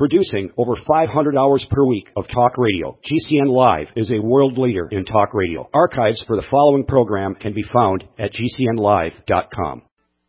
Producing over 500 hours per week of talk radio, GCN Live is a world leader in talk radio. Archives for the following program can be found at GCNlive.com.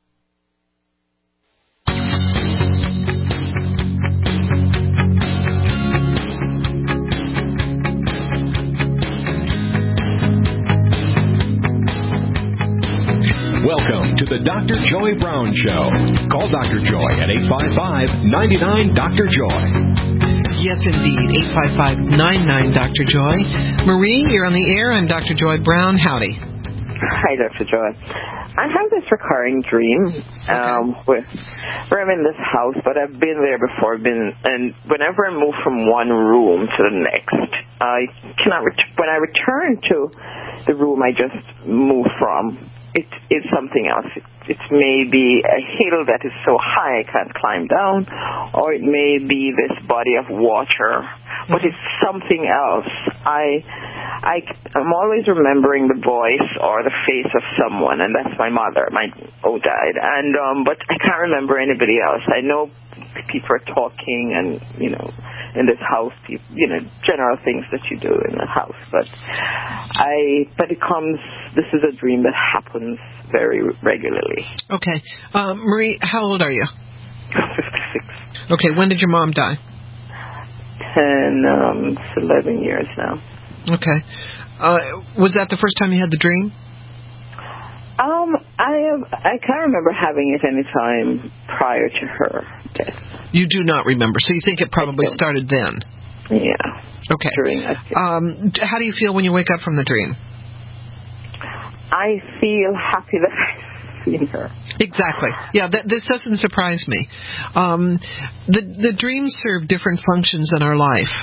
Welcome to the Dr. Joy Brown Show. Call Dr. Joy at 855-99-DR-JOY. Yes, indeed, 855-99-DR Joy. Marie, you're on the air. I'm Dr. Joy Brown. Howdy. Hi, Dr. Joy. I have this recurring dream where I'm in this house, but I've been there before. And whenever I move from one room to the next, I cannot. When I return to the room I just moved from, it's something else. It may be a hill that is so high I can't climb down, or it may be this body of water, but it's something else. I'm always remembering the voice or the face of someone, and that's my mother. My died, and but I can't remember anybody else. I know people are talking, and in this house, general things that you do in the house. But this is a dream that happens very regularly. Okay. Marie, how old are you? 56. Okay, when did your mom die? 11 years now. Okay. Was that the first time you had the dream? I can't remember having it any time prior to her death. You do not remember, so you think it probably started then? Yeah. Okay. How do you feel when you wake up from the dream? I feel happy that I've seen her. Exactly. Yeah, this doesn't surprise me. The dreams serve different functions in our life.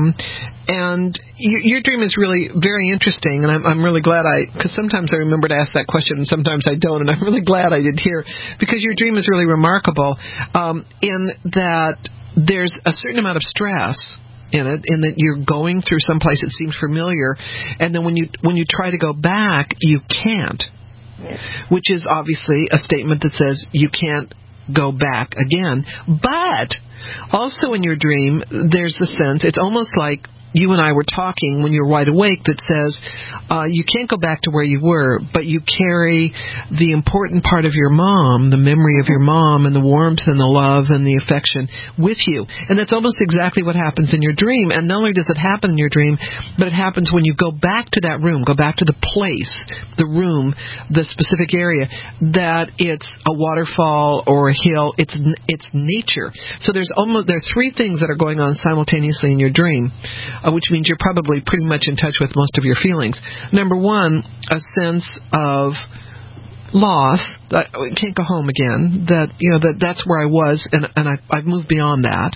And your dream is really very interesting, and I'm really glad because sometimes I remember to ask that question and sometimes I don't, and I'm really glad I did here, because your dream is really remarkable in that there's a certain amount of stress in it, in that you're going through some place that seems familiar, and then when you try to go back, you can't. Which is obviously a statement that says you can't go back again. But also in your dream, there's the sense, it's almost like you and I were talking when you were wide awake, that says you can't go back to where you were, but you carry the important part of your mom, the memory of your mom, and the warmth and the love and the affection with you. And that's almost exactly what happens in your dream. And not only does it happen in your dream, but it happens when you go back to that room, go back to the place, the room, the specific area, that it's a waterfall or a hill. It's nature. So there are three things that are going on simultaneously in your dream. Which means you're probably pretty much in touch with most of your feelings. Number one, a sense of loss. I can't go home again. That's where I was, and I've moved beyond that.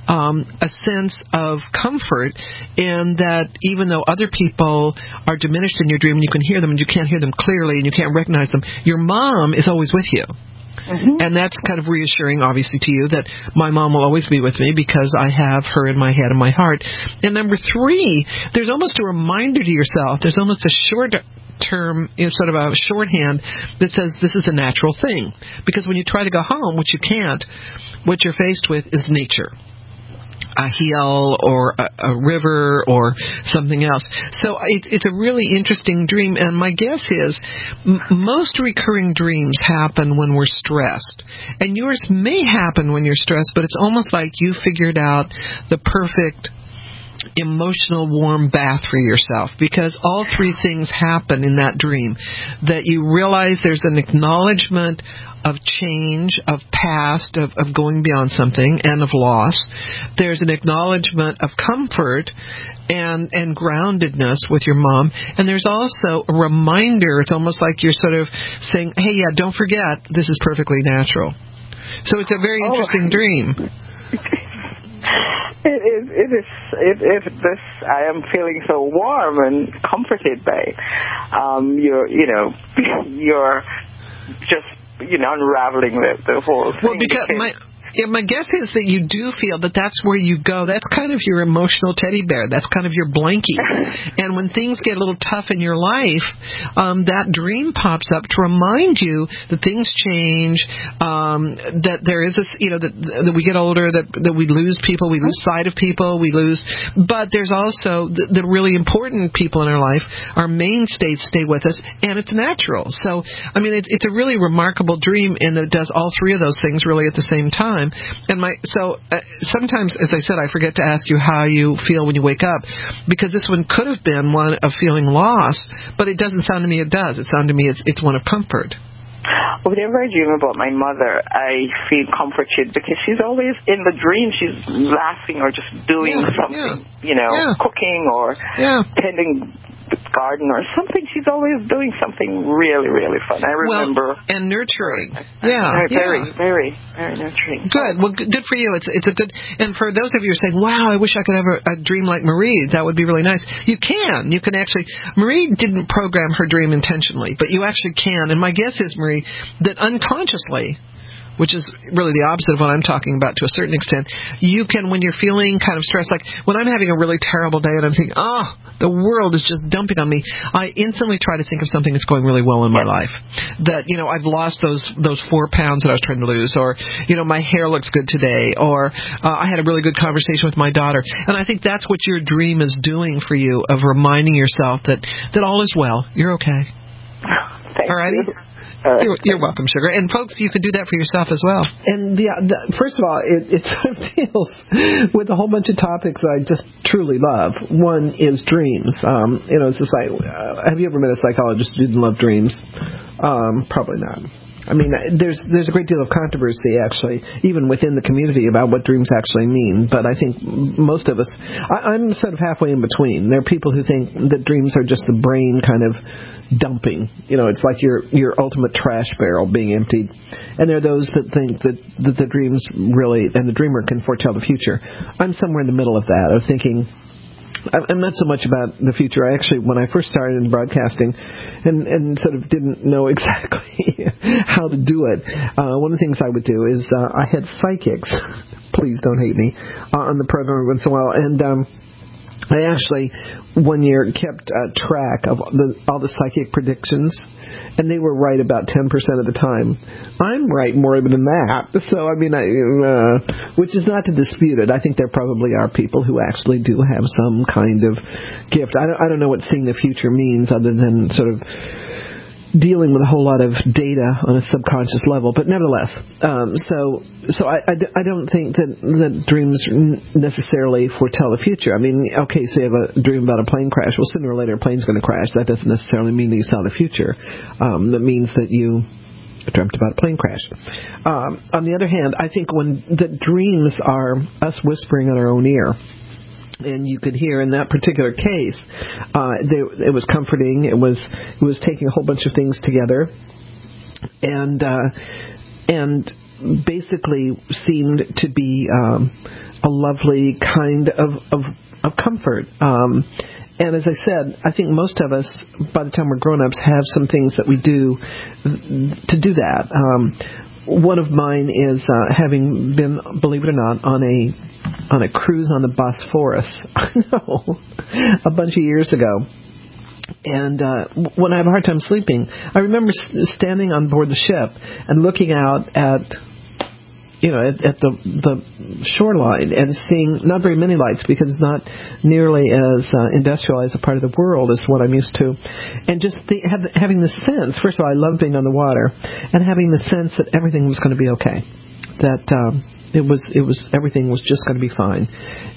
A sense of comfort in that even though other people are diminished in your dream, and you can hear them, and you can't hear them clearly, and you can't recognize them, your mom is always with you. Mm-hmm. And that's kind of reassuring, obviously, to you that my mom will always be with me because I have her in my head and my heart. And number three, there's almost a reminder to yourself. There's almost a short-term, sort of a shorthand that says this is a natural thing. Because when you try to go home, which you can't, what you're faced with is nature. A hill or a river or something else. So it's a really interesting dream, and my guess is most recurring dreams happen when we're stressed. And yours may happen when you're stressed, but it's almost like you figured out the perfect emotional warm bath for yourself, because all three things happen in that dream. That you realize there's an acknowledgement of change, of past, of going beyond something, and of loss. There's an acknowledgement of comfort and groundedness with your mom. And there's also a reminder. It's almost like you're sort of saying, hey, yeah, don't forget, this is perfectly natural. So it's a very interesting dream. It is this. I am feeling so warm and comforted by you're just unraveling the whole thing. Well, because my guess is that you do feel that that's where you go. That's kind of your emotional teddy bear. That's kind of your blankie. And when things get a little tough in your life, that dream pops up to remind you that things change, that there is that we get older, that we lose people, we lose sight of people, but there's also the really important people in our life, our mainstays stay with us, and it's natural. So, I mean, it's a really remarkable dream in that it does all three of those things really at the same time. And sometimes, as I said, I forget to ask you how you feel when you wake up, because this one could have been one of feeling loss, but it doesn't sound to me it does. It sounds to me it's one of comfort. Whenever I dream about my mother, I feel comforted because she's always in the dream. She's laughing or just doing something, cooking or tending the garden or something. She's always doing something really, really fun. I remember. And nurturing. Very, very, very nurturing. Good. Well, good for you. It's a good. And for those of you who are saying, "Wow, I wish I could have a dream like Marie," that would be really nice. You can actually. Marie didn't program her dream intentionally, but you actually can. And my guess is, Marie, that unconsciously, which is really the opposite of what I'm talking about to a certain extent, you can, when you're feeling kind of stressed, like when I'm having a really terrible day and I'm thinking, the world is just dumping on me, I instantly try to think of something that's going really well in my life. That, I've lost those 4 pounds that I was trying to lose, or, my hair looks good today, or I had a really good conversation with my daughter. And I think that's what your dream is doing for you, of reminding yourself that all is well. You're okay. Thank All righty? you. You're welcome, Sugar. And folks, you can do that for yourself as well. And first of all, it sort of deals with a whole bunch of topics that I just truly love. One is dreams. It's just like, have you ever met a psychologist who didn't love dreams? Probably not. I mean, there's a great deal of controversy, actually, even within the community about what dreams actually mean. But I think most of us, I'm sort of halfway in between. There are people who think that dreams are just the brain kind of dumping. It's like your ultimate trash barrel being emptied. And there are those that think that the dreams really, and the dreamer can foretell the future. I'm somewhere in the middle of that, of thinking, I'm not so much about the future. I actually, when I first started in broadcasting and sort of didn't know exactly how to do it, one of the things I would do is I had psychics, please don't hate me, on the program once in a while. And I actually, one year, kept track of all the psychic predictions, and they were right about 10% of the time. I'm right more than that. So, I mean, which is not to dispute it. I think there probably are people who actually do have some kind of gift. I don't know what seeing the future means other than sort of dealing with a whole lot of data on a subconscious level, but nevertheless, so I don't think that dreams necessarily foretell the future. I mean, okay, so you have a dream about a plane crash. Well, sooner or later a plane's going to crash. That doesn't necessarily mean that you saw the future. That means that you dreamt about a plane crash. On the other hand, I think when the dreams are us whispering in our own ear, and you could hear in that particular case, it was comforting. It was taking a whole bunch of things together, and basically seemed to be a lovely kind of comfort. And as I said, I think most of us, by the time we're grown-ups, have some things that we do to do that. One of mine is having been, believe it or not, on a cruise on the Bosphorus, a bunch of years ago. And when I have a hard time sleeping, I remember standing on board the ship and looking out at the shoreline and seeing not very many lights because it's not nearly as industrialized a part of the world as what I'm used to. And just having the sense, first of all, I love being on the water, and having the sense that everything was going to be okay, that it was everything was just going to be fine.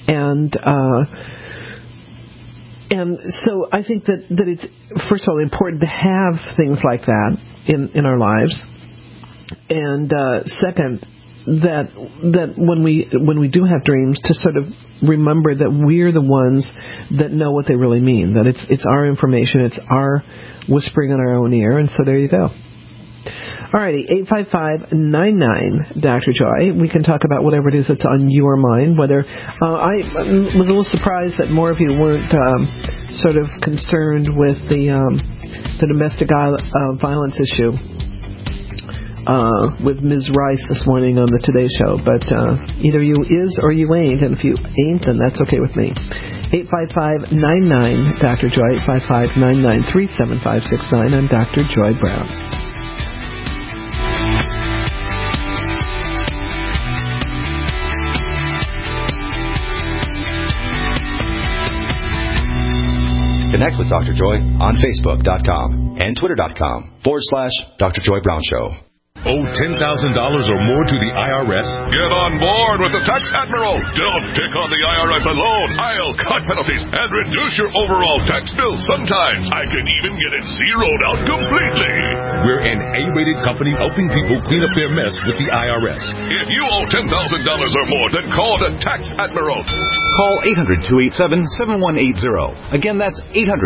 And so I think that it's, first of all, important to have things like that in our lives, and second, that when we do have dreams, to sort of remember that we're the ones that know what they really mean, that it's our information, it's our whispering in our own ear, and so there you go. Alrighty, 855-99 Dr. Joy. We can talk about whatever it is that's on your mind. Whether I was a little surprised that more of you weren't sort of concerned with the domestic violence issue. with Ms. Rice this morning on the Today Show. But either you is or you ain't, and if you ain't, then that's okay with me. 855-99 Dr. Joy, 855-993-7569. I'm Dr. Joy Brown. Connect with Dr. Joy on Facebook.com and Twitter.com/Dr. Joy Brown Show. Owe $10,000 or more to the IRS? Get on board with the Tax Admiral. Don't pick on the IRS alone. I'll cut penalties and reduce your overall tax bill. Sometimes I can even get it zeroed out completely. We're an A-rated company helping people clean up their mess with the IRS. If you owe $10,000 or more, then call the Tax Admiral. Call 800-287-7180. Again, that's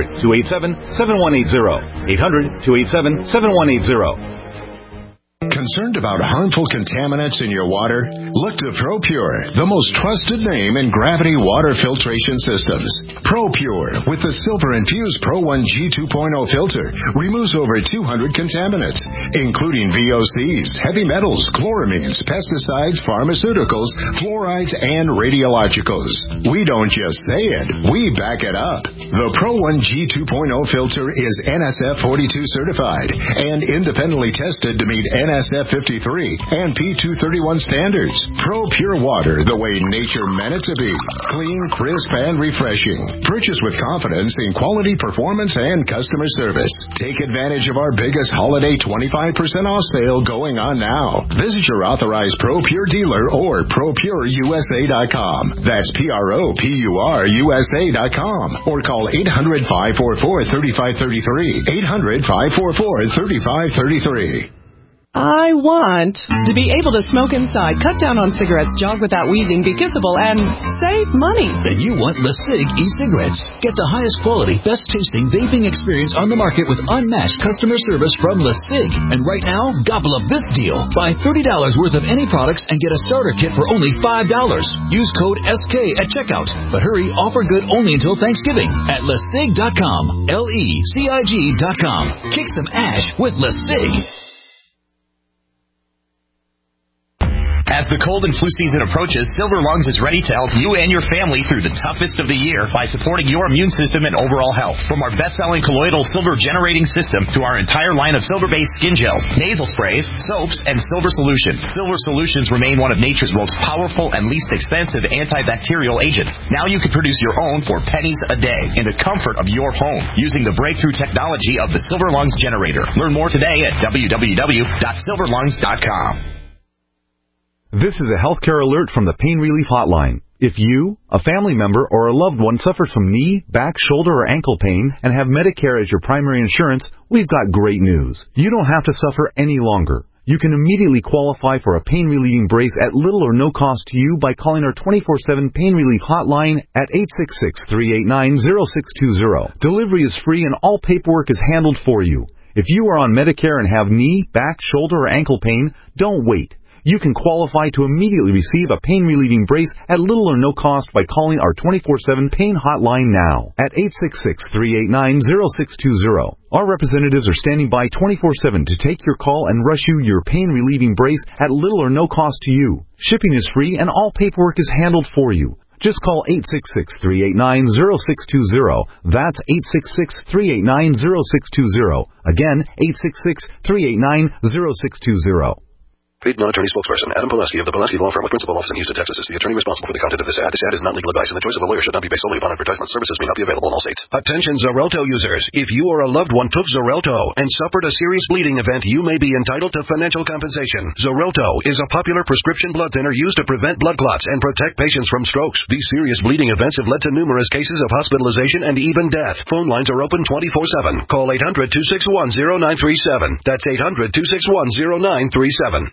800-287-7180. 800-287-7180. Concerned about harmful contaminants in your water? Look to ProPure, the most trusted name in gravity water filtration systems. ProPure, with the silver-infused Pro 1G 2.0 filter, removes over 200 contaminants, including VOCs, heavy metals, chloramines, pesticides, pharmaceuticals, fluorides, and radiologicals. We don't just say it, we back it up. The Pro 1G 2.0 filter is NSF 42 certified and independently tested to meet NSF 53 and P231 standards. ProPure water the way nature meant it to be. Clean, crisp, and refreshing. Purchase with confidence in quality, performance, and customer service. Take advantage of our biggest holiday 25% off sale going on now. Visit your authorized ProPure dealer or ProPureUSA.com. That's ProPureUSA.com. Or call 800-544-3533. 800-544-3533. I want to be able to smoke inside, cut down on cigarettes, jog without wheezing, be kissable, and save money. Then you want LeSig e-cigarettes. Get the highest quality, best tasting vaping experience on the market with unmatched customer service from LeSig. And right now, gobble up this deal. Buy $30 worth of any products and get a starter kit for only $5. Use code SK at checkout. But hurry, offer good only until Thanksgiving at LeSig.com. LeCig.com. Kick some ash with LeSig. As the cold and flu season approaches, Silver Lungs is ready to help you and your family through the toughest of the year by supporting your immune system and overall health. From our best-selling colloidal silver generating system to our entire line of silver-based skin gels, nasal sprays, soaps, and silver solutions. Silver solutions remain one of nature's most powerful and least expensive antibacterial agents. Now you can produce your own for pennies a day in the comfort of your home using the breakthrough technology of the Silver Lungs generator. Learn more today at www.silverlungs.com. This is a healthcare alert from the Pain Relief Hotline. If you, a family member, or a loved one suffers from knee, back, shoulder, or ankle pain and have Medicare as your primary insurance, we've got great news. You don't have to suffer any longer. You can immediately qualify for a pain-relieving brace at little or no cost to you by calling our 24/7 Pain Relief Hotline at 866-389-0620. Delivery is free and all paperwork is handled for you. If you are on Medicare and have knee, back, shoulder, or ankle pain, don't wait. You can qualify to immediately receive a pain-relieving brace at little or no cost by calling our 24/7 Pain Hotline now at 866-389-0620. Our representatives are standing by 24/7 to take your call and rush you your pain-relieving brace at little or no cost to you. Shipping is free and all paperwork is handled for you. Just call 866-389-0620. That's 866-389-0620. Again, 866-389-0620. Paid non-attorney spokesperson Adam Pileski of the Pileski Law Firm with principal office in Houston, Texas is the attorney responsible for the content of this ad. This ad is not legal advice, and the choice of a lawyer should not be based solely upon advertisement. Services may not be available in all states. Attention Xarelto users. If you or a loved one took Xarelto and suffered a serious bleeding event, you may be entitled to financial compensation. Xarelto is a popular prescription blood thinner used to prevent blood clots and protect patients from strokes. These serious bleeding events have led to numerous cases of hospitalization and even death. Phone lines are open 24/7. Call 800-261-0937. That's 800-261-0937.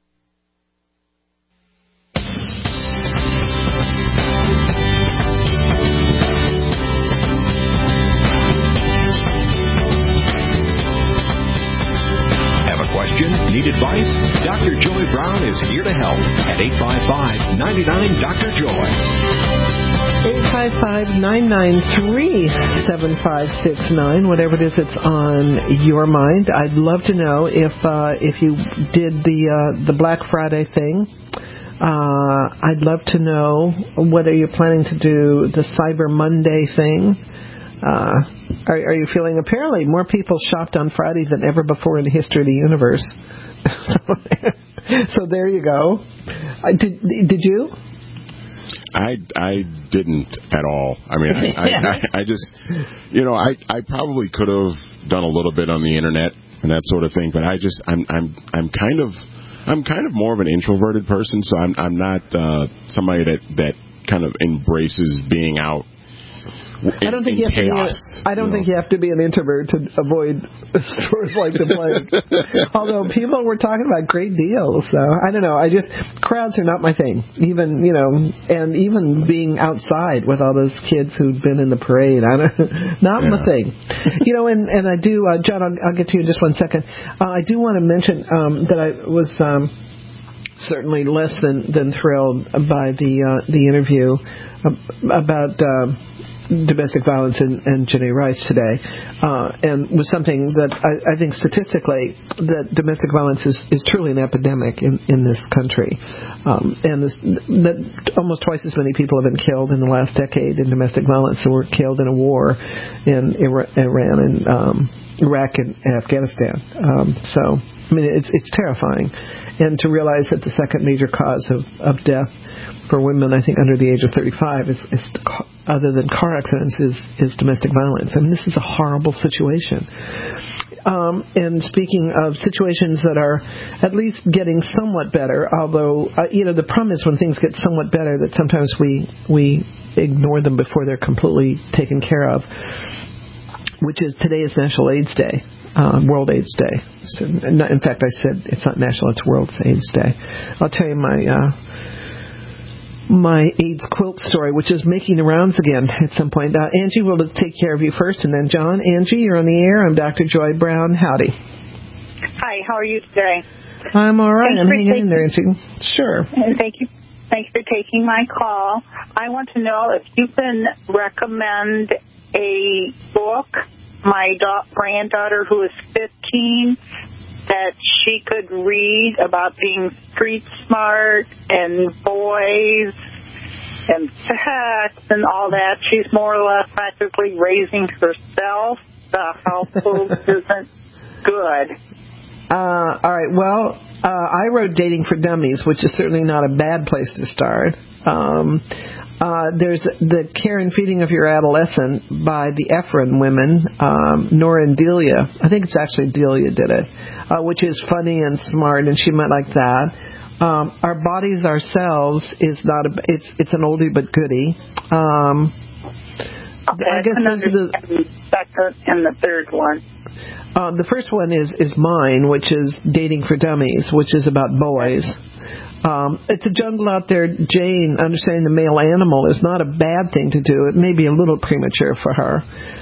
Need advice? Dr. Joy Brown is here to help at 855-99-DR-JOY. 855-993-7569, whatever it is that's on your mind. I'd love to know if you did the Black Friday thing. I'd love to know whether you're planning to do the Cyber Monday thing. Are you feeling apparently more people shopped on Friday than ever before in the history of the universe? So there you go. Did you? I didn't at all. I mean, I just, I probably could have done a little bit on the internet and that sort of thing, but I'm kind of more of an introverted person, so I'm not somebody that kind of embraces being out. I don't think you have to be an introvert to avoid stores like the Plague. Although people were talking about great deals, so I don't know. Crowds are not my thing. Even and even being outside with all those kids who've been in the parade, not my thing. And I do, John. I'll get to you in just 1 second. I do want to mention that I was certainly less than thrilled by the interview about domestic violence and Janae Rice today, and was something that I think statistically that domestic violence is truly an epidemic in this country, and that almost twice as many people have been killed in the last decade in domestic violence than were killed in a war in Iran and Iraq and Afghanistan. So I mean it's terrifying, and to realize that the second major cause of death for women, I think, under the age of 35 is other than car accidents, is domestic violence. I mean, this is a horrible situation. And speaking of situations that are at least getting somewhat better, although, the problem is when things get somewhat better that sometimes we ignore them before they're completely taken care of, which is today is National AIDS Day. World AIDS Day. So, in fact, I said it's not national, it's World AIDS Day. I'll tell you my AIDS quilt story, which is making the rounds again at some point. Angie will take care of you first, and then John. Angie, you're on the air. I'm Dr. Joy Brown. Howdy. Hi, how are you today? I'm all right. I'm hanging in there, Angie. Sure. And thank you for taking my call. I want to know if you can recommend a book. My granddaughter, who is 15, that she could read about being street smart and boys and sex and all that. She's more or less practically raising herself. The household isn't good. All right. Well, I wrote Dating for Dummies, which is certainly not a bad place to start. There's The Care and Feeding of Your Adolescent by the Efron women, Nora and Delia. I think it's actually Delia did it, which is funny and smart, and she might like that. Our Bodies Ourselves is not it's an oldie but goodie. Okay, I guess those are the second and the third one. The first one is mine, which is Dating for Dummies, which is about boys. It's a jungle out there, Jane. Understanding the male animal is not a bad thing to do. It may be a little premature for her.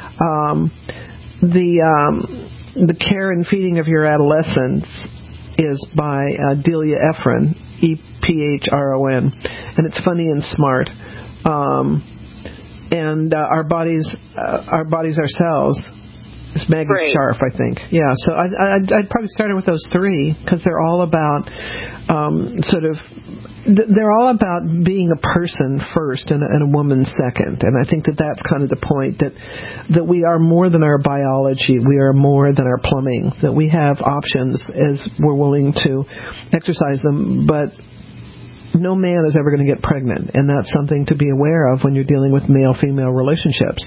The Care and Feeding of Your Adolescence is by Delia Efron, Ephron, and it's funny and smart. And Our Bodies Ourselves. It's Maggie Scharf, I think. Yeah, so I'd probably start with those three because they're all about they're all about being a person first and a woman second. And I think that's kind of the point, that we are more than our biology. We are more than our plumbing, that we have options as we're willing to exercise them. But no man is ever going to get pregnant, and that's something to be aware of when you're dealing with male-female relationships.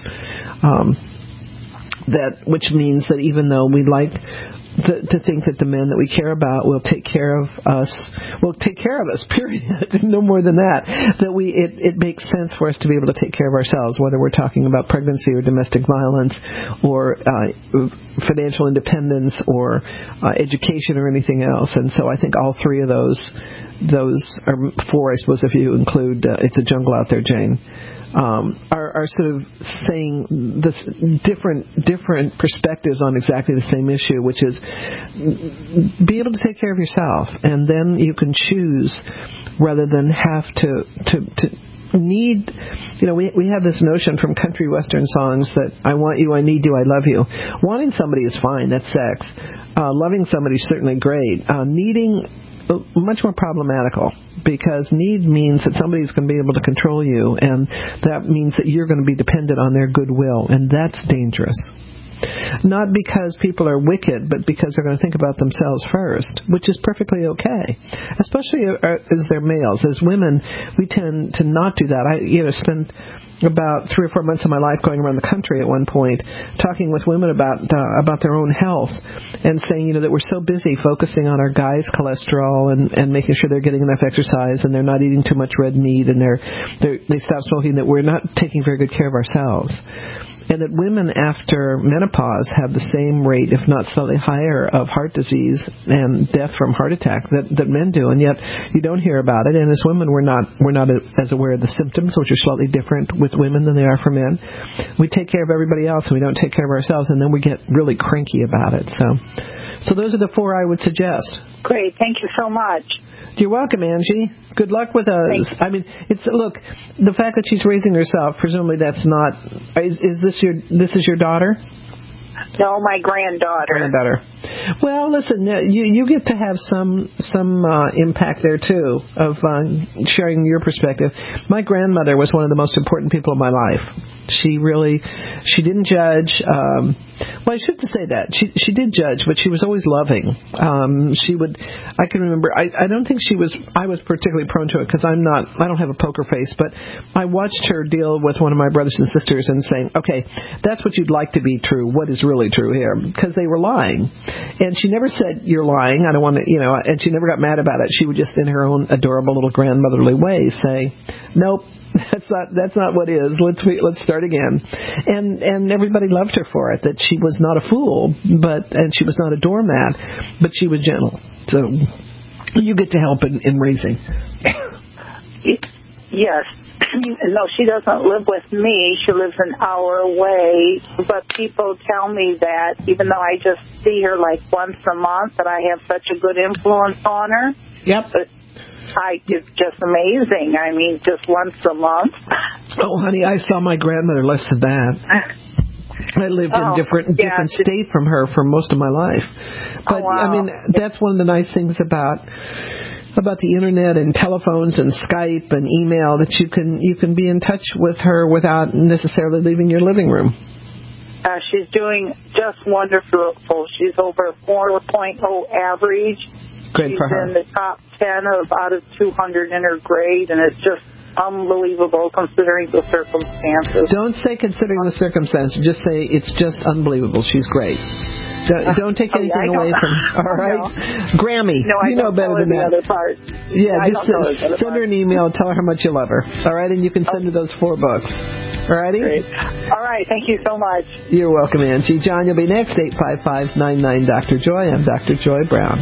Which means that even though we'd like to think that the men that we care about will take care of us, period. No more than that. That it makes sense for us to be able to take care of ourselves, whether we're talking about pregnancy or domestic violence or financial independence or education or anything else. And so I think all three of those are four, I suppose, if you include It's a Jungle Out There, Jane. Are sort of saying this different perspectives on exactly the same issue, which is be able to take care of yourself, and then you can choose rather than have to need we have this notion from country western songs that I want you, I need you, I love you. Wanting somebody is fine, that's sex. Loving somebody is certainly great. Needing, much more problematical, because need means that somebody's going to be able to control you, and that means that you're going to be dependent on their goodwill, and that's dangerous. Not because people are wicked, but because they're going to think about themselves first, which is perfectly okay, especially as they're males. As women, we tend to not do that. I spent about 3 or 4 months of my life going around the country at one point, talking with women about their own health, and saying, that we're so busy focusing on our guys' cholesterol and making sure they're getting enough exercise and they're not eating too much red meat and they stop smoking, that we're not taking very good care of ourselves. And that women after menopause have the same rate, if not slightly higher, of heart disease and death from heart attack that men do, and yet you don't hear about it. And as women, we're not as aware of the symptoms, which are slightly different with women than they are for men. We take care of everybody else, and we don't take care of ourselves, and then we get really cranky about it. So those are the 4 I would suggest. Great, thank you so much. You're welcome, Angie. Good luck with us. Thanks. I mean, look, the fact that she's raising herself, presumably that's not. Is this your daughter? No, my granddaughter. Well, listen, you get to have some impact there too of sharing your perspective. My grandmother was one of the most important people in my life. She didn't judge. Well, I shouldn't say that. She did judge, but she was always loving. I can remember, I don't think I was particularly prone to it because I don't have a poker face, but I watched her deal with one of my brothers and sisters and saying, okay, that's what you'd like to be true. What is really true here? Because they were lying. And she never said, you're lying. I don't want to, and she never got mad about it. She would just, in her own adorable little grandmotherly way, say, nope. That's not what is. Let's start again. And everybody loved her for it. That she was not a fool, and she was not a doormat, but she was gentle. So you get to help in raising. Yes. No, she doesn't live with me. She lives an hour away. But people tell me that even though I just see her like once a month, that I have such a good influence on her. Yep. But it's just amazing. I mean, just once a month. Oh, honey, I saw my grandmother less than that. I lived in different state from her for most of my life. But, wow. I mean, that's one of the nice things about the internet and telephones and Skype and email, that you can be in touch with her without necessarily leaving your living room. She's doing just wonderful. She's over 4.0 average. Great for her. She's in the top 10 out of 200 in her grade, and it's just unbelievable considering the circumstances. Don't say considering the circumstances. Just say it's just unbelievable. She's great. Don't take anything away from her. All right? No. Grammy. No, I you know better than that. The other part. Yeah, just send her an email. Tell her how much you love her. All right? And you can send her those 4 books. All righty? Great. All right. Thank you so much. You're welcome, Angie. John, you'll be next. 855-99 Dr. Joy. I'm Dr. Joy Brown.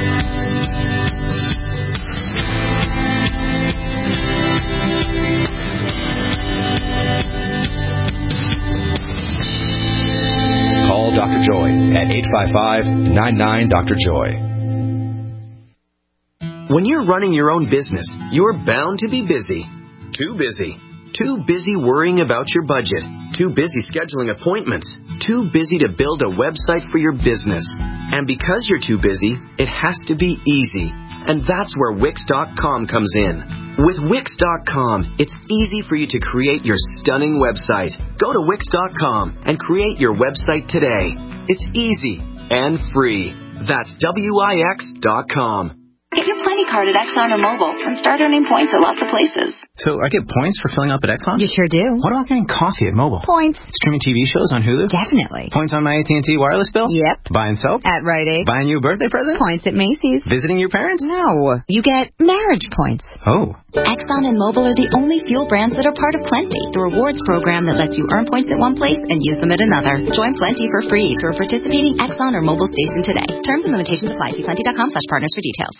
Call Dr. Joy at 855-99-DR-JOY. When you're running your own business, you're bound to be busy. Too busy. Too busy worrying about your budget. Too busy scheduling appointments. Too busy to build a website for your business. And because you're too busy, it has to be easy. And that's where Wix.com comes in. With Wix.com, it's easy for you to create your stunning website. Go to Wix.com and create your website today. It's easy and free. That's Wix.com. Get your Plenty card at Exxon or Mobil and start earning points at lots of places. So I get points for filling up at Exxon? You sure do. What about getting coffee at Mobil? Points. Streaming TV shows on Hulu? Definitely. Points on my AT&T wireless bill? Yep. Buying soap? At Rite Aid. Buying you a birthday present? Points at Macy's. Visiting your parents? No. You get marriage points. Oh. Exxon and Mobil are the only fuel brands that are part of Plenty, the rewards program that lets you earn points at one place and use them at another. Join Plenty for free through a participating Exxon or Mobil station today. Terms and limitations apply. See plenty.com/partners for details.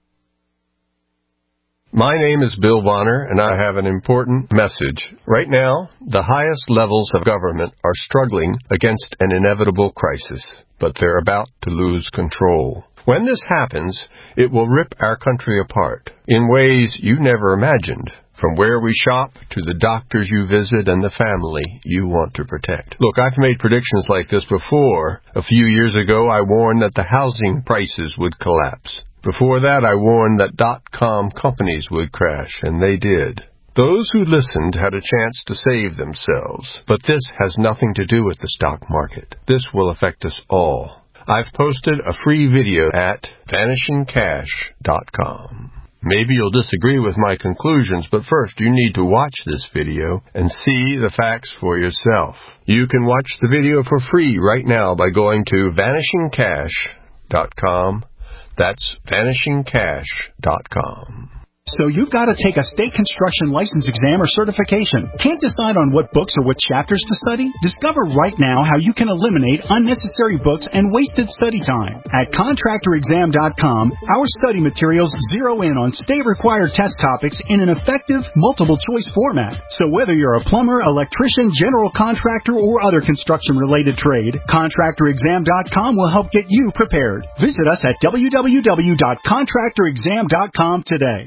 My name is Bill Bonner, and I have an important message. Right now, the highest levels of government are struggling against an inevitable crisis, but they're about to lose control. When this happens, it will rip our country apart in ways you never imagined. From where we shop to the doctors you visit and the family you want to protect. Look, I've made predictions like this before. A few years ago, I warned that the housing prices would collapse. Before that, I warned that .com companies would crash, and they did. Those who listened had a chance to save themselves. But this has nothing to do with the stock market. This will affect us all. I've posted a free video at vanishingcash.com. Maybe you'll disagree with my conclusions, but first you need to watch this video and see the facts for yourself. You can watch the video for free right now by going to vanishingcash.com. That's vanishingcash.com. So you've got to take a state construction license exam or certification. Can't decide on what books or what chapters to study? Discover right now how you can eliminate unnecessary books and wasted study time. At contractorexam.com, our study materials zero in on state-required test topics in an effective, multiple-choice format. So whether you're a plumber, electrician, general contractor, or other construction-related trade, contractorexam.com will help get you prepared. Visit us at www.contractorexam.com today.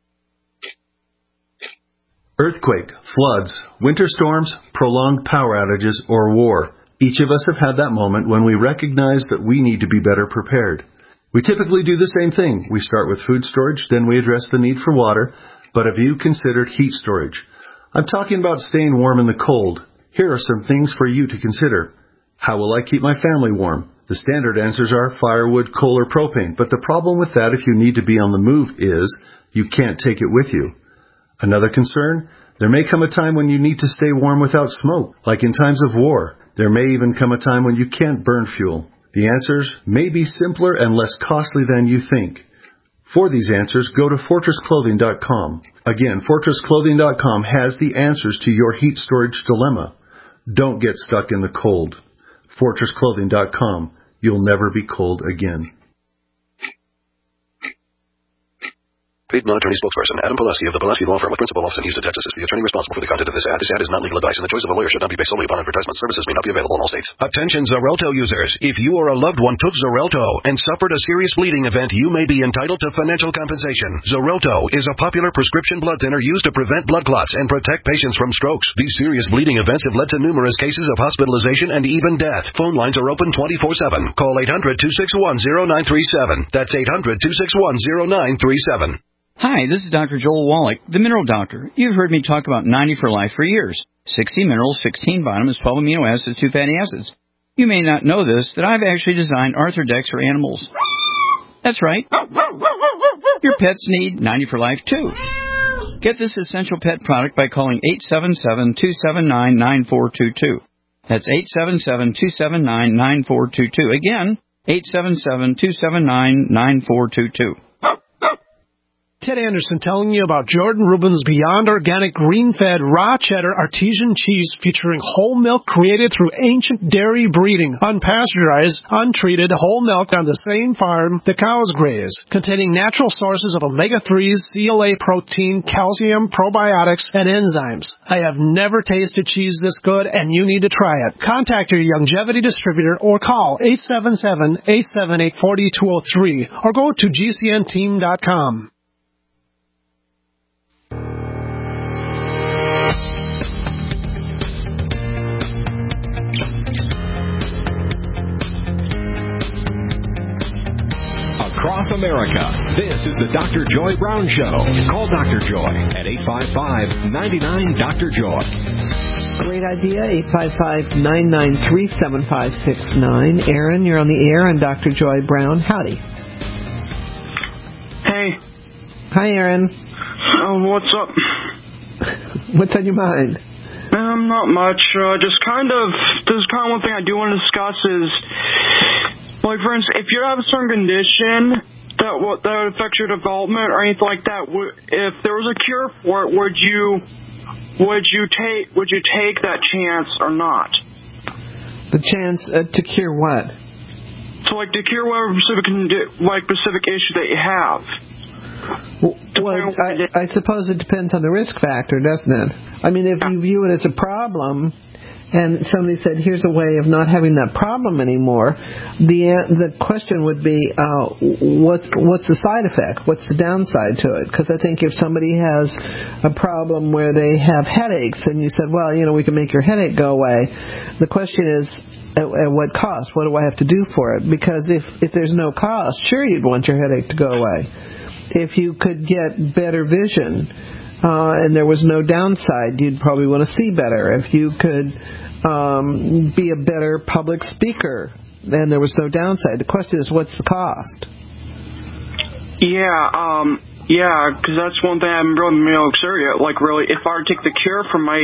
Earthquake, floods, winter storms, prolonged power outages, or war. Each of us have had that moment when we recognize that we need to be better prepared. We typically do the same thing. We start with food storage, then we address the need for water. But have you considered heat storage? I'm talking about staying warm in the cold. Here are some things for you to consider. How will I keep my family warm? The standard answers are firewood, coal, or propane. But the problem with that if you need to be on the move is you can't take it with you. Another concern, there may come a time when you need to stay warm without smoke, like in times of war. There may even come a time when you can't burn fuel. The answers may be simpler and less costly than you think. For these answers, go to fortressclothing.com. Again, fortressclothing.com has the answers to your heat storage dilemma. Don't get stuck in the cold. fortressclothing.com. You'll never be cold again. Paid non-attorney spokesperson Adam Pulaski of the Pulaski Law Firm with principal office in Houston, Texas is the attorney responsible for the content of this ad. This ad is not legal advice, and the choice of a lawyer should not be based solely upon advertisement. Services may not be available in all states. Attention Xarelto users. If you or a loved one took Xarelto and suffered a serious bleeding event, you may be entitled to financial compensation. Xarelto is a popular prescription blood thinner used to prevent blood clots and protect patients from strokes. These serious bleeding events have led to numerous cases of hospitalization and even death. Phone lines are open 24/7. Call 800-261-0937. That's 800-261-0937. Hi, this is Dr. Joel Wallach, the Mineral Doctor. You've heard me talk about 90 for Life for years. 60 minerals, 16 vitamins, 12 amino acids, 2 fatty acids. You may not know this, that I've actually designed Arthrodex for animals. That's right. Your pets need 90 for Life, too. Get this essential pet product by calling 877-279-9422. That's 877-279-9422. Again, 877-279-9422. Ted Anderson telling you about Jordan Rubin's Beyond Organic Green-Fed Raw Cheddar Artesian Cheese featuring whole milk created through ancient dairy breeding, unpasteurized, untreated whole milk on the same farm the cows graze, containing natural sources of omega-3s, CLA protein, calcium, probiotics, and enzymes. I have never tasted cheese this good, and you need to try it. Contact your Longevity distributor or call 877-878-4203 or go to gcnteam.com. Across America, this is the Dr. Joy Brown Show. Call Dr. Joy at 855-99-DR-JOY. Great idea, 855-993-7569. Aaron, you're on the air on Dr. Joy Brown. Howdy. Hey. Hi, Aaron. What's up? What's on your mind? Not much. This is kind of one thing I do want to discuss is, like, for instance, if you have a certain condition that would affect your development or anything like that, if there was a cure for it, would you take that chance or not? The chance to cure what? So, like, to cure whatever specific issue that you have. Well, I suppose it depends on the risk factor, doesn't it? I mean, if you view it as a problem and somebody said, here's a way of not having that problem anymore, the question would be, what's the side effect? What's the downside to it? Because I think if somebody has a problem where they have headaches, and you said, well, we can make your headache go away, the question is, at what cost? What do I have to do for it? Because if there's no cost, sure, you'd want your headache to go away. If you could get better vision and there was no downside, you'd probably want to see better. If you could be a better public speaker and there was no downside, the question is, what's the cost? Yeah, because that's one thing I haven't really been able to consider yet. Like, really, if I were to take the cure for my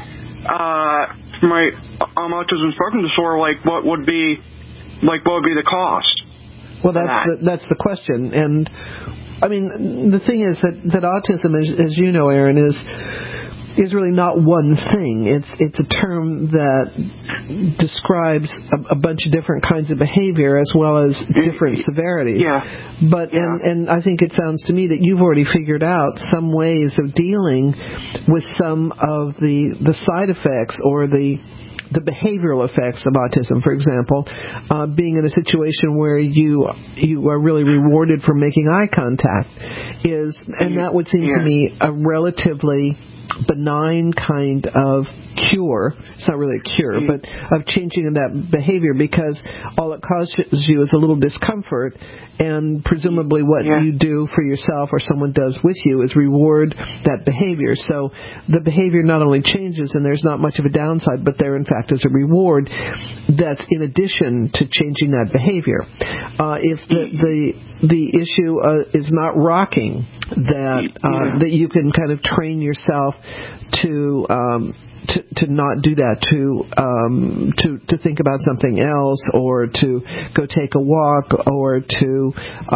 autism spectrum disorder, what would be the cost? Well, that's the question. And I mean, the thing is that autism, as you know, Aaron, is really not one thing. It's a term that describes a bunch of different kinds of behavior as well as different severities. Yeah. But and I think it sounds to me that you've already figured out some ways of dealing with some of the side effects or the behavioral effects of autism. For example, being in a situation where you are really rewarded for making eye contact and that would seem to me a relatively benign kind of cure. It's not really a cure, but of changing that behavior, because all it causes you is a little discomfort, and presumably what you do for yourself or someone does with you is reward that behavior. So the behavior not only changes and there's not much of a downside, but there in fact is a reward that's in addition to changing that behavior. If the issue is not rocking, that you can kind of train yourself to not do that, to think about something else, or to go take a walk, or to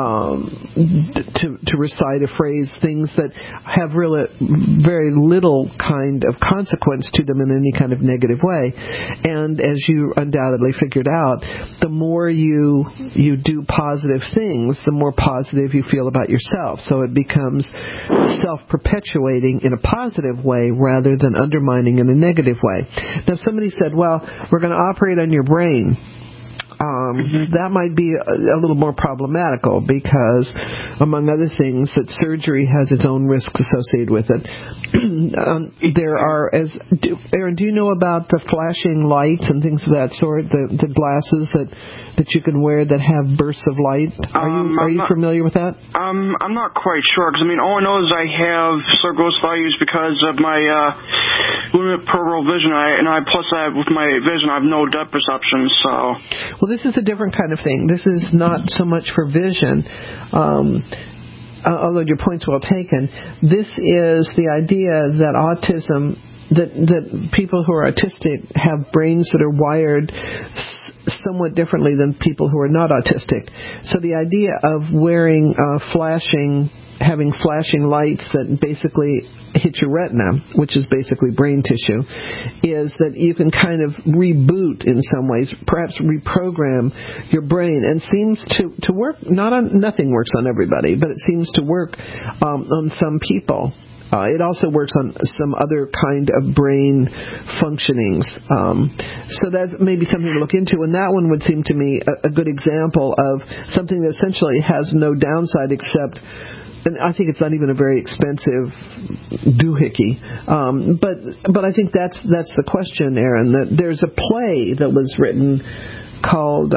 recite a phrase, things that have really very little kind of consequence to them in any kind of negative way. And as you undoubtedly figured out, the more you do positive things, the more positive you feel about yourself. So it becomes self-perpetuating in a positive way rather than undermining in a negative way. Now, if somebody said, well, we're going to operate on your brain, that might be a little more problematical, because, among other things, that surgery has its own risks associated with it. There are, Aaron, do you know about the flashing lights and things of that sort, the glasses that you can wear that have bursts of light? Are you familiar with that? I'm not quite sure, because all I know is I have gross values because of my limited peripheral vision, plus with my vision I have no depth perception. So, well, this is a different kind of thing. This is not so much for vision, although your point's well taken. This is the idea that autism, that people who are autistic have brains that are wired somewhat differently than people who are not autistic. So the idea of wearing having flashing lights that basically hit your retina, which is basically brain tissue, is that you can kind of reboot in some ways, perhaps reprogram your brain, and seems to work. Nothing works on everybody, but it seems to work on some people. It also works on some other kind of brain functionings. So that's maybe something to look into. And that one would seem to me a good example of something that essentially has no downside except, and I think it's not even a very expensive doohickey. But I think that's the question, Aaron. That there's a play that was written called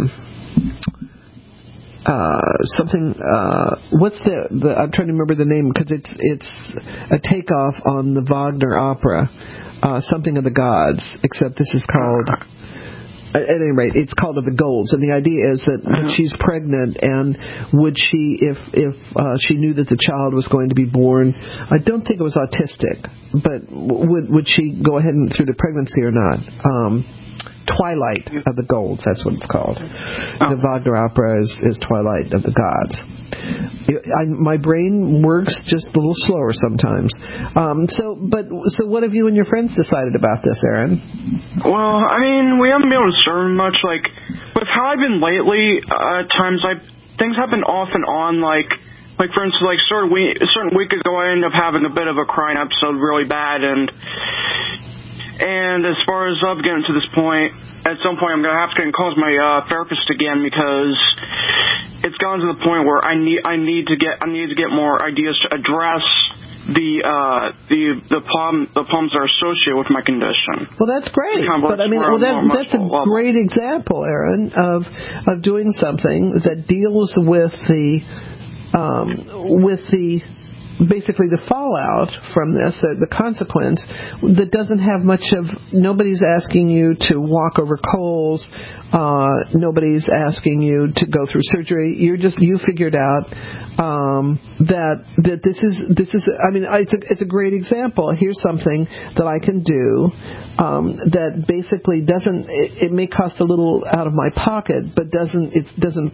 what's the I'm trying to remember the name, because it's a takeoff on the Wagner opera, something of the gods, except this is called, at any rate, it's called Of the Golds, and the idea is that she's pregnant, and would she, if she knew that the child was going to be born, I don't think it was autistic, but would she go ahead and through the pregnancy or not? Twilight of the Golds, that's what it's called. The Wagner opera is Twilight of the Gods. My brain works just a little slower sometimes. So what have you and your friends decided about this, Aaron? Well, we haven't been able to discern much. With how I've been lately, at times things happen off and on. Like for instance, a certain week ago, I ended up having a bit of a crying episode, really bad, and And as far as I've gotten to this point, at some point I'm going to have to get in call with my therapist again, because it's gotten to the point where I need to get more ideas to address the problems that are associated with my condition. Well, that's great. But I mean, that's a great example, Aaron, of doing something that deals with the basically the fallout from this, the consequence, that doesn't have much of, nobody's asking you to walk over coals, nobody's asking you to go through surgery. You figured out that this is I mean, it's a great example. Here's something that I can do that basically doesn't, it may cost a little out of my pocket, but it doesn't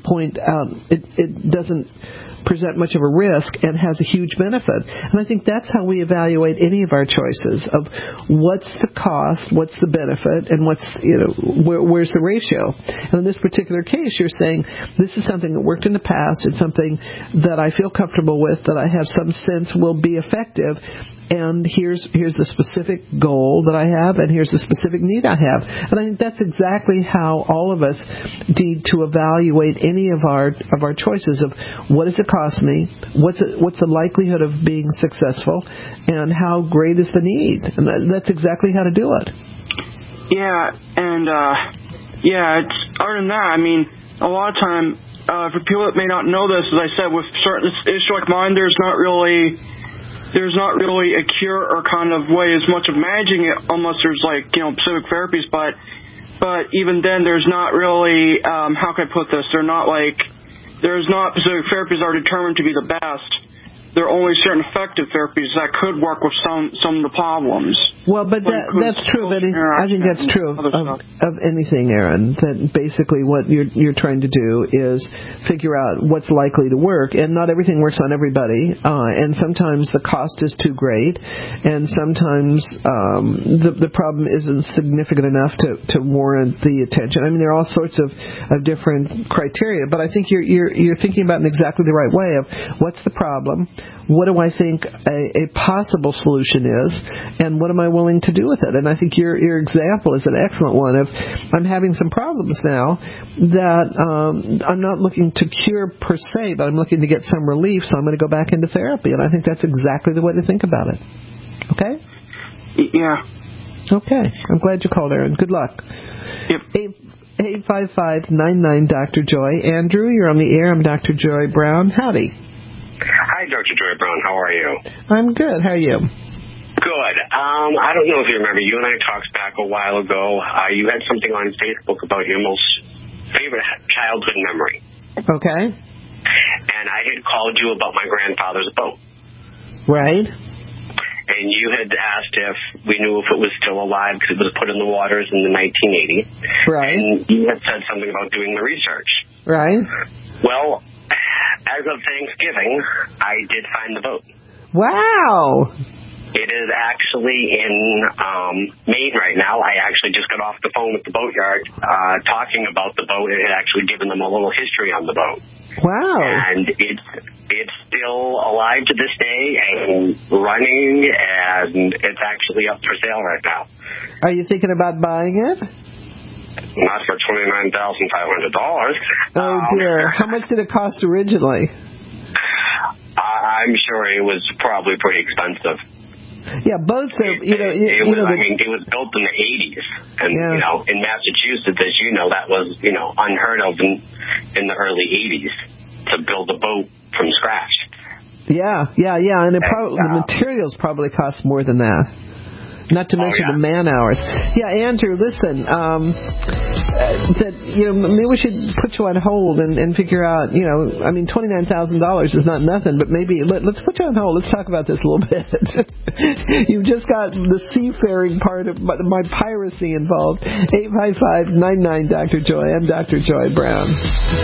present much of a risk and has a huge benefit. And I think that's how we evaluate any of our choices, of what's the cost, what's the benefit, and where's the ratio. And in this particular case, you're saying this is something that worked in the past, it's something that I feel comfortable with, that I have some sense will be effective, and here's the specific goal that I have, and here's the specific need I have. And I think that's exactly how all of us need to evaluate any of our choices, of what does it cost me, what's the likelihood of being successful, and how great is the need. And that's exactly how to do it. Yeah, and it's other than that, I mean, a lot of time, for people that may not know this, as I said, with certain issues like mine, there's not really a cure or kind of way as much of managing it, unless there's specific therapies. But even then, there's not really how can I put this? There's not specific therapies that are determined to be the best. There are only certain effective therapies that could work with some of the problems. Well, but that's true of any. I think that's true of anything, Aaron. That basically what you're trying to do is figure out what's likely to work, and not everything works on everybody. And sometimes the cost is too great, and sometimes the problem isn't significant enough to warrant the attention. I mean, there are all sorts of different criteria, but I think you're thinking about it in exactly the right way. Of what's the problem? What do I think a possible solution is, and what am I willing to do with it? And I think your example is an excellent one of, I'm having some problems now that I'm not looking to cure per se, but I'm looking to get some relief, so I'm going to go back into therapy. And I think that's exactly the way to think about it. Okay? Yeah. Okay. I'm glad you called, Aaron. Good luck. Yep. 855-99-Dr. Joy. Andrew, you're on the air. I'm Dr. Joy Brown. Howdy. Hi, Dr. Joy Brown. How are you? I'm good. How are you? Good. I don't know if you remember, you and I talked back a while ago. You had something on Facebook about your most favorite childhood memory. Okay. And I had called you about my grandfather's boat. Right. And you had asked if we knew if it was still alive because it was put in the waters in the 1980s. Right. And you had said something about doing the research. Right. Well, as of Thanksgiving, I did find the boat. Wow. It is actually in Maine right now. I actually just got off the phone with the boatyard talking about the boat. It had actually given them a little history on the boat. Wow. And it's still alive to this day and running, and it's actually up for sale right now. Are you thinking about buying it? Not for $29,500. Oh, dear. How much did it cost originally? I'm sure it was probably pretty expensive. Yeah, boats are, it was built in the 80s. And, in Massachusetts, as you know, that was, unheard of in the early 80s to build a boat from scratch. Yeah. And the materials probably cost more than that. Not to mention the man hours. Yeah, Andrew, listen, maybe we should put you on hold and figure out, $29,000 is not nothing, but maybe let's put you on hold. Let's talk about this a little bit. You've just got the seafaring part of my piracy involved. 855-99-Dr. Joy. I'm Dr. Joy Brown.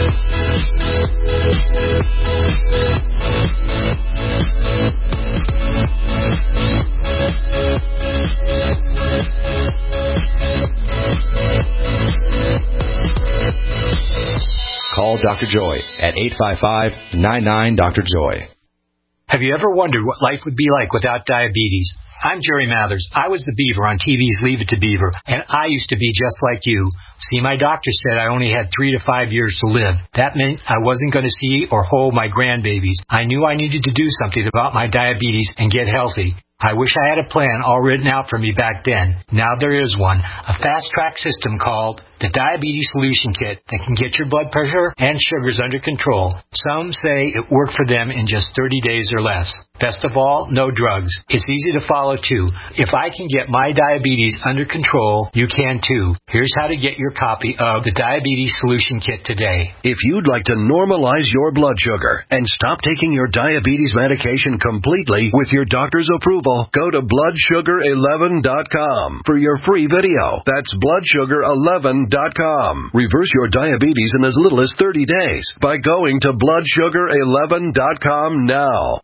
Call Dr. Joy at 855-99-Dr. Joy. Have you ever wondered what life would be like without diabetes? I'm Jerry Mathers. I was the Beaver on TV's Leave It to Beaver, and I used to be just like you. See, my doctor said I only had 3 to 5 years to live. That meant I wasn't going to see or hold my grandbabies. I knew I needed to do something about my diabetes and get healthy. I wish I had a plan all written out for me back then. Now there is one, a fast-track system called the Diabetes Solution Kit that can get your blood pressure and sugars under control. Some say it worked for them in just 30 days or less. Best of all, no drugs. It's easy to follow, too. If I can get my diabetes under control, you can, too. Here's how to get your copy of the Diabetes Solution Kit today. If you'd like to normalize your blood sugar and stop taking your diabetes medication completely with your doctor's approval, go to bloodsugar11.com for your free video. That's bloodsugar11.com. Reverse your diabetes in as little as 30 days by going to bloodsugar11.com now.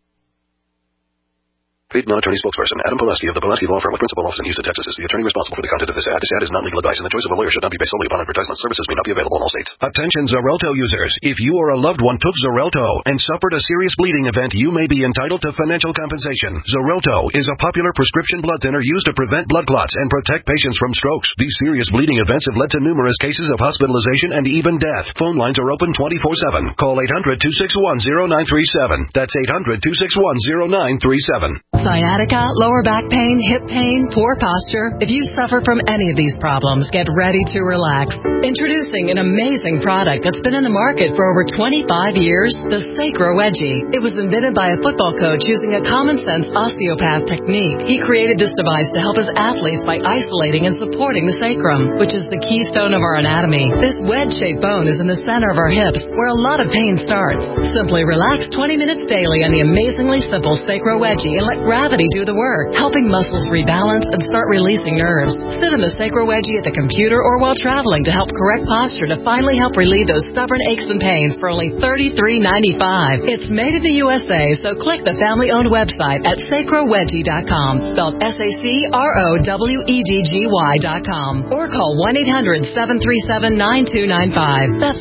Paid non-attorney spokesperson Adam Pulaski of the Pulaski Law Firm with principal office in Houston, Texas is the attorney responsible for the content of this ad. This ad is not legal advice, and the choice of a lawyer should not be based solely upon advertisement. Services may not be available in all states. Attention Xarelto users. If you or a loved one took Xarelto and suffered a serious bleeding event, you may be entitled to financial compensation. Xarelto is a popular prescription blood thinner used to prevent blood clots and protect patients from strokes. These serious bleeding events have led to numerous cases of hospitalization and even death. Phone lines are open 24/7. Call 800-261-0937. That's 800-261-0937. Sciatica, lower back pain, hip pain, poor posture. If you suffer from any of these problems, get ready to relax. Introducing an amazing product that's been in the market for over 25 years, the Sacro Wedgie. It was invented by a football coach using a common-sense osteopath technique. He created this device to help his athletes by isolating and supporting the sacrum, which is the keystone of our anatomy. This wedge-shaped bone is in the center of our hips, where a lot of pain starts. Simply relax 20 minutes daily on the amazingly simple Sacro Wedgie and let gravity do the work, helping muscles rebalance and start releasing nerves. Sit in the Sacro Wedgie at the computer or while traveling to help correct posture to finally help relieve those stubborn aches and pains for only $33.95. It's made in the USA, so click the family-owned website at sacrowedgie.com, spelled SACROWEDGY.com, or call 1-800-737-9295. That's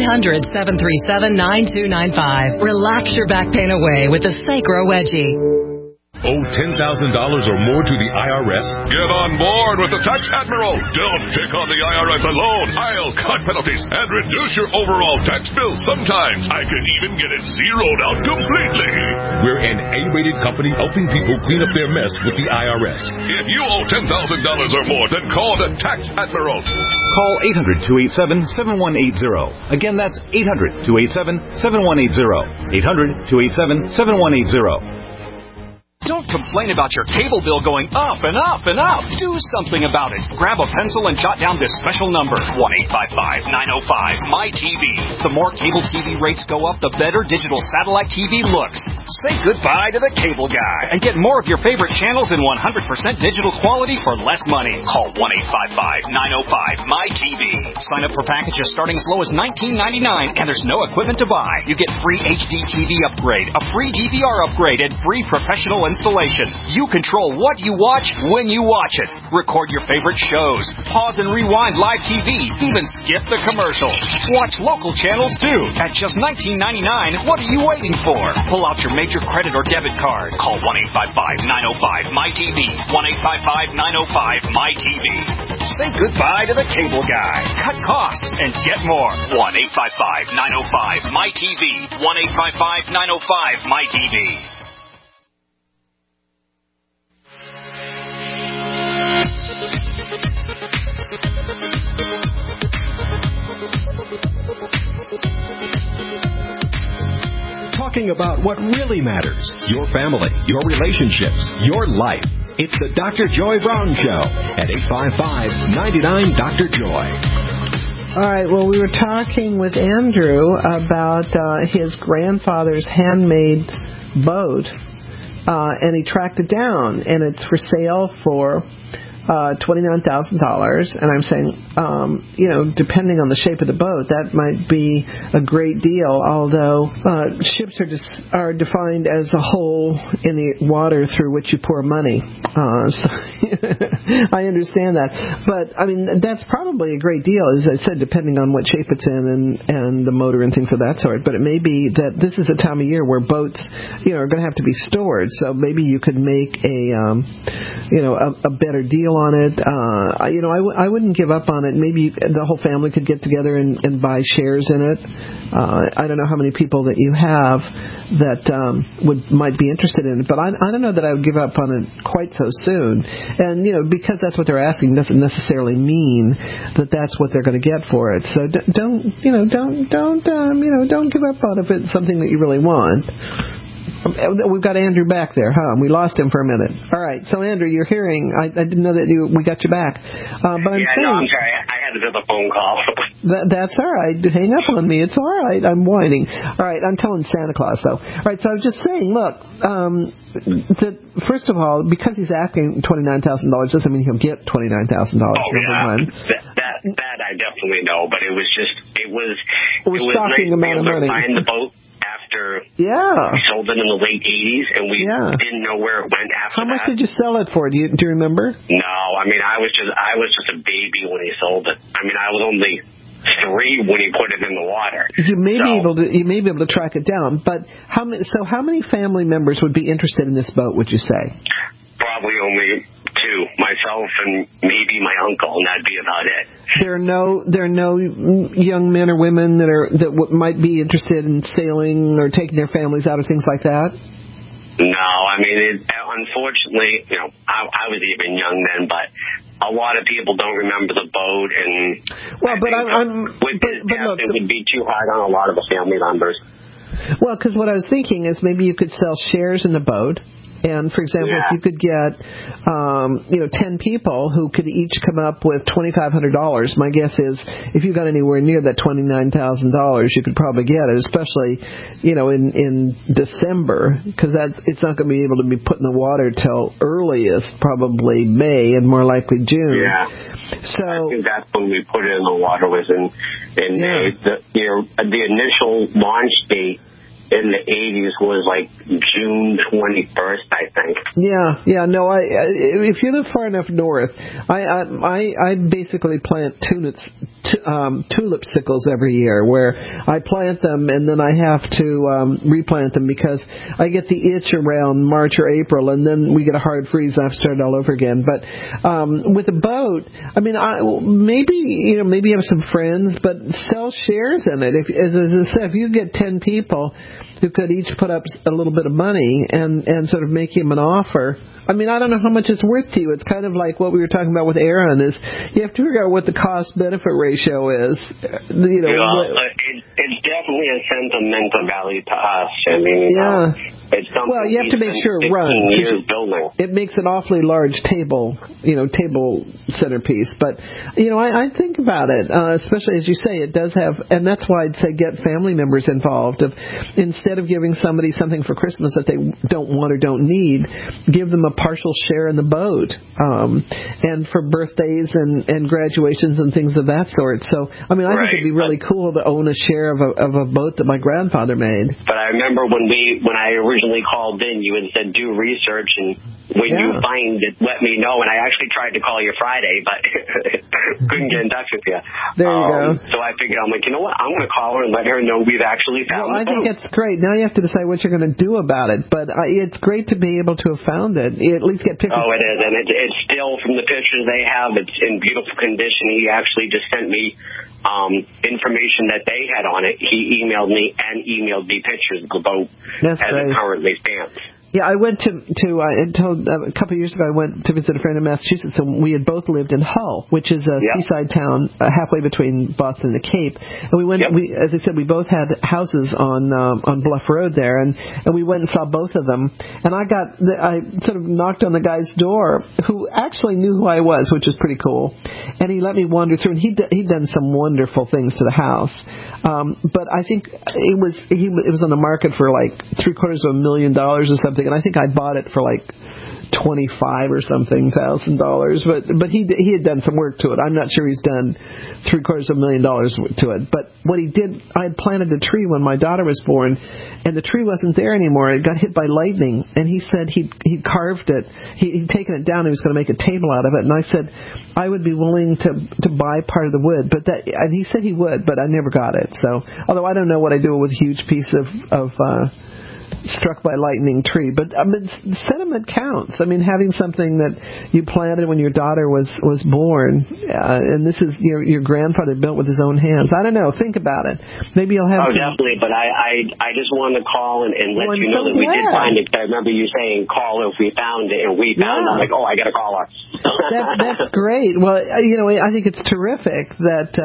1-800-737-9295. Relax your back pain away with the Sacro Wedgie. Owe $10,000 or more to the IRS? Get on board with the Tax Admiral. Don't pick on the IRS alone. I'll cut penalties and reduce your overall tax bill. Sometimes I can even get it zeroed out completely. We're an A-rated company helping people clean up their mess with the IRS. If you owe $10,000 or more, then call the Tax Admiral. Call 800-287-7180. Again, that's 800-287-7180. 800-287-7180. Don't complain about your cable bill going up and up and up. Do something about it. Grab a pencil and jot down this special number, 1-855-905-MY-TV. The more cable TV rates go up, the better digital satellite TV looks. Say goodbye to the cable guy and get more of your favorite channels in 100% digital quality for less money. Call 1-855-905-MY-TV. Sign up for packages starting as low as $19.99, and there's no equipment to buy. You get free HD TV upgrade, a free DVR upgrade, and free professional installation. You control what you watch when you watch it. Record your favorite shows. Pause and rewind live TV. Even skip the commercials. Watch local channels too. At just $19.99, what are you waiting for? Pull out your major credit or debit card. Call 1-855-905-MY-TV. 1-855-905-MY-TV. Say goodbye to the cable guy. Cut costs and get more. 1-855-905-MY-TV. 1-855-905-MY-TV. Talking about what really matters, your family, your relationships, your life. It's the Dr. Joy Brown Show at 855-99-DR-JOY. All right, well, we were talking with Andrew about his grandfather's handmade boat, and he tracked it down, and it's for sale for $29,000, and I'm saying, depending on the shape of the boat, that might be a great deal. Although ships are defined as a hole in the water through which you pour money. So I understand that, but I mean that's probably a great deal, as I said, depending on what shape it's in and the motor and things of that sort. But it may be that this is a time of year where boats, are going to have to be stored. So maybe you could make a better deal on it. I wouldn't give up on it. Maybe the whole family could get together and buy shares in it. I don't know how many people that you have that might be interested in it, but I don't know that I would give up on it quite so soon. And because that's what they're asking doesn't necessarily mean that that's what they're going to get for it. So don't give up on it if it's something that you really want. We've got Andrew back there, huh? We lost him for a minute. All right, so Andrew, you're hearing. I didn't know that we got you back. But I'm saying, no, I'm sorry. I had another phone call. That's all right. Hang up on me. It's all right. I'm whining. All right, I'm telling Santa Claus, though. All right, so I was just saying, look, that first of all, because he's asking $29,000 doesn't mean he'll get $29,000. Oh, yeah. That I definitely know, but it was shocking nice amount of money. Buying the boat after we sold it in the late 80s, and we didn't know where it went after. How much did you sell it for? Do you remember? No, I mean I was just a baby when he sold it. I mean I was only 3 when he put it in the water. You may be able to track it down, but how many family members would be interested in this boat, would you say? Probably only 2, myself and maybe my uncle, and that'd be about it. There are no young men or women that might be interested in sailing or taking their families out or things like that? No, I mean, unfortunately, I was even young then, but a lot of people don't remember the boat, and it would be too hard on a lot of the family members. Well, because what I was thinking is maybe you could sell shares in the boat. And, for example, if you could get, 10 people who could each come up with $2,500, my guess is if you got anywhere near that $29,000, you could probably get it, especially, in December, because it's not going to be able to be put in the water till earliest, probably May, and more likely June. Yeah. So I think that's when we put it in the water was in May. The initial launch date in the 80s was like June 21st, I think. Yeah. No, if you live far enough north, I basically plant tulipsicles every year, where I plant them and then I have to replant them because I get the itch around March or April, and then we get a hard freeze and I have to start all over again. But with a boat, I mean, maybe you have some friends, but sell shares in it. As I said, if you get 10 people who could each put up a little bit of money and sort of make him an offer. I mean, I don't know how much it's worth to you. It's kind of like what we were talking about with Aaron, is you have to figure out what the cost-benefit ratio is. It's definitely a sentimental value to us. I mean, it's something. Well, you have to make sure it runs. It makes an awfully large table centerpiece. But, I think about it, especially as you say, it does have, and that's why I'd say get family members involved. Instead of giving somebody something for Christmas that they don't want or don't need, give them a partial share in the boat, and for birthdays and graduations and things of that sort. So, I mean, I think it'd be really cool to own a share of a boat that my grandfather made. But I remember when I originally called in, you had said do research, and when you find it, let me know. And I actually tried to call you Friday, but couldn't get in touch with you. There you go. So I figured, I'm like, you know what? I'm going to call her and let her know we've actually found it. I think it's great. Now you have to decide what you're going to do about it. But it's great to be able to have found it. At least get pictures. Oh, it is. And it's still, from the pictures they have, it's in beautiful condition. He actually just sent me information that they had on it. He emailed me pictures of the boat as it currently stands. Yeah, I went to a couple of years ago, I went to visit a friend in Massachusetts, and we had both lived in Hull, which is a seaside town halfway between Boston and the Cape. And we went, as I said, we both had houses on Bluff Road there, and we went and saw both of them. And I sort of knocked on the guy's door, who actually knew who I was, which was pretty cool. And he let me wander through, and he'd done some wonderful things to the house. But I think it was on the market for like $750,000 or something. And I think I bought it for like $25 or something thousand, but he had done some work to it. I'm not sure he's done $750,000 to it. But what he did, I had planted a tree when my daughter was born, and the tree wasn't there anymore. It got hit by lightning, and he said he'd carved it. He'd taken it down. And he was going to make a table out of it. And I said I would be willing to buy part of the wood, and he said he would, but I never got it. So, although I don't know what I do with a huge piece of struck by lightning tree, but sentiment counts. I mean, having something that you planted when your daughter was born, and this is your grandfather built with his own hands. I don't know. Think about it. Maybe you'll have. Definitely. But I just wanted to call and let you know that we did find it. I remember you saying call if we found it, and we found it. I'm like, I got to call her. That's great. Well, I think it's terrific that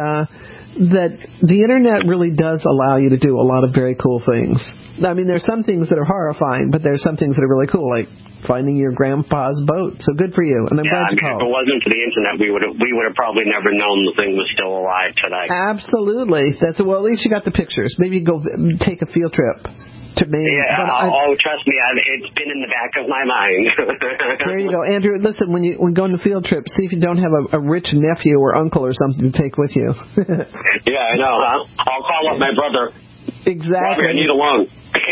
the internet really does allow you to do a lot of very cool things. I mean, there's some things that are horrifying, but there's some things that are really cool, like finding your grandpa's boat. So good for you, and I'm glad you called. If it wasn't for the internet, we would have probably never known the thing was still alive today. Absolutely. Well, at least you got the pictures. Maybe you go take a field trip to Maine. Yeah, trust me, it's been in the back of my mind. There you go. Andrew, listen, when go on the field trip, see if you don't have a rich nephew or uncle or something to take with you. Yeah, I know, huh? I'll call up my brother. Exactly. I need a loan.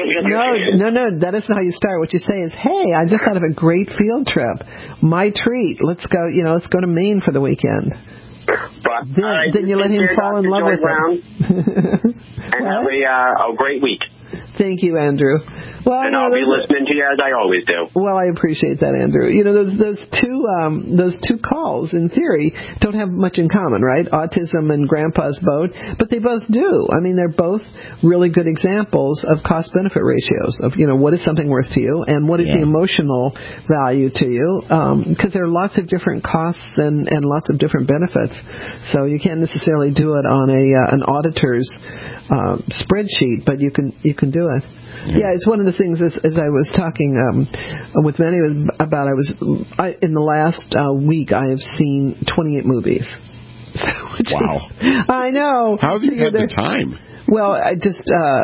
No, that isn't how you start. What you say is, hey, I just thought of a great field trip. My treat. Let's go to Maine for the weekend. But, then you let him fall in love with it. And have a great week. Thank you, Andrew. Well, and I'll be listening to you as I always do. Well, I appreciate that, Andrew. Those two calls, in theory, don't have much in common, right? Autism and Grandpa's boat, but they both do. I mean, they're both really good examples of cost-benefit ratios of, what is something worth to you and what is the emotional value to you, because there are lots of different costs and lots of different benefits. So you can't necessarily do it on an auditor's spreadsheet, but you can do it. Yeah, it's one of the things as I was talking with Manny about. In the last week I have seen 28 movies. Wow! I know. How have you had the time? Well, I just.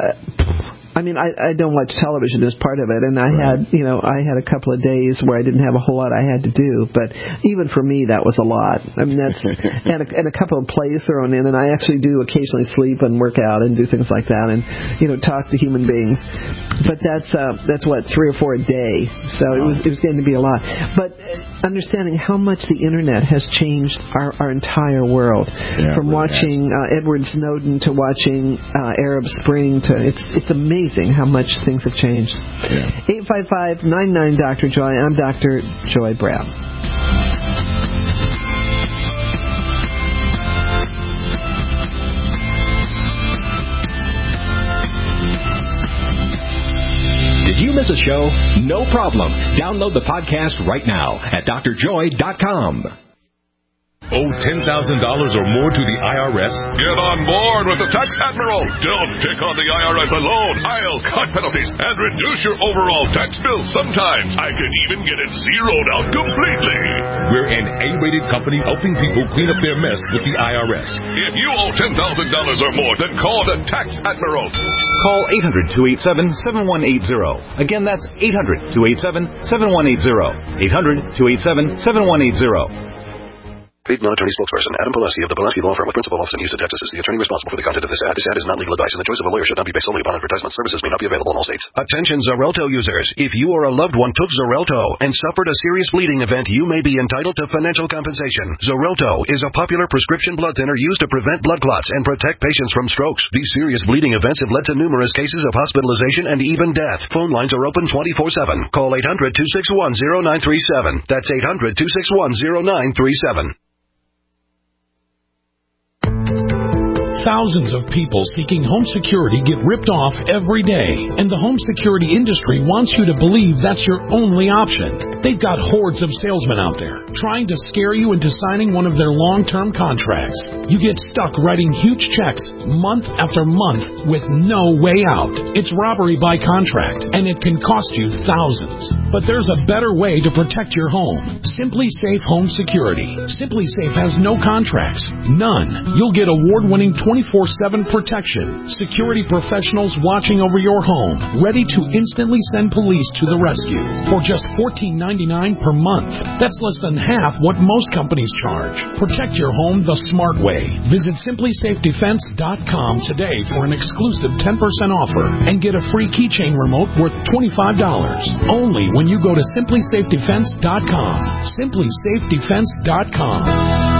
I don't watch television as part of it, and I had a couple of days where I didn't have a whole lot I had to do, but even for me that was a lot. I mean, that's and a couple of plays thrown in, and I actually do occasionally sleep and work out and do things like that, and talk to human beings. But that's what 3 or 4 a day. So it was getting to be a lot. But understanding how much the internet has changed our entire world, from watching Edward Snowden to watching Arab Spring to it's amazing how much things have changed. 855-99-Dr. Joy. I'm Dr. Joy Brown. Did you miss a show? No problem. Download the podcast right now at drjoy.com. Owe $10,000 or more to the IRS? Get on board with the Tax Admiral. Don't take on the IRS alone. I'll cut penalties and reduce your overall tax bill. Sometimes I can even get it zeroed out completely. We're an A-rated company helping people clean up their mess with the IRS. If you owe $10,000 or more, then call the Tax Admiral. Call 800-287-7180. Again, that's 800-287-7180. 800-287-7180. Paid non-attorney spokesperson Adam Palessi of the Palessi Law Firm with principal office in Houston, Texas is the attorney responsible for the content of this ad. This ad is not legal advice, and the choice of a lawyer should not be based solely upon advertisement. Services may not be available in all states. Attention Xarelto users. If you or a loved one took Xarelto and suffered a serious bleeding event, you may be entitled to financial compensation. Xarelto is a popular prescription blood thinner used to prevent blood clots and protect patients from strokes. These serious bleeding events have led to numerous cases of hospitalization and even death. Phone lines are open 24/7. Call 800-261-0937. That's 800-261-0937. Thousands of people seeking home security get ripped off every day, and the home security industry wants you to believe that's your only option. They've got hordes of salesmen out there trying to scare you into signing one of their long-term contracts. You get stuck writing huge checks month after month with no way out. It's robbery by contract, and it can cost you thousands. But there's a better way to protect your home. Simply Safe Home Security. Simply Safe has no contracts. None. You'll get award-winning 24/7 protection. Security professionals watching over your home, ready to instantly send police to the rescue for just $14.99 per month. That's less than half what most companies charge. Protect your home the smart way. Visit simplysafedefense.com today for an exclusive 10% offer and get a free keychain remote worth $25. Only when you go to simplysafedefense.com. simplysafedefense.com.